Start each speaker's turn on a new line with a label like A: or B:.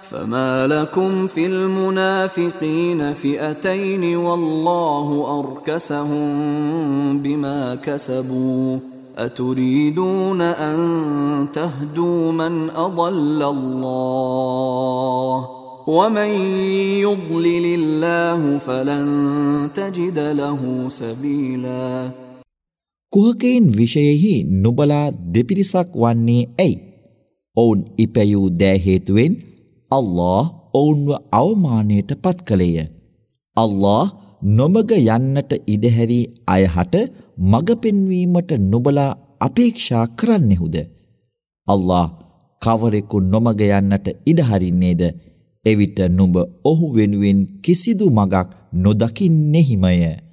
A: فما لكم في المنافقين فئتين والله أركسهم بما كسبوا أتريدون أن تهدوا من أضل الله ومن يضلل الله فلن تجد له سبيلا
B: කුහකයින් විෂයෙහි නුබලා දෙපිරිසක් වන්නේ ඇයි? ඔවුන් ඉපැයූ දෑ හේතුවෙන් අල්ලාහ් ඔවුන්ව අවමානයට පත් කළේය. අල්ලාහ් නොමග යන්නට ඉඩහැරි අයහට මඟ පෙන්වීමට නුබලා අපේක්ෂා කරන්නෙහුද? අල්ලාහ් කවරෙකු නොමග යන්නට ඉඩහරින්නේද? එවිට නුඹ ඔහු වෙනුවෙන් කිසිදු මගක් නොදකින්නෙහිමය.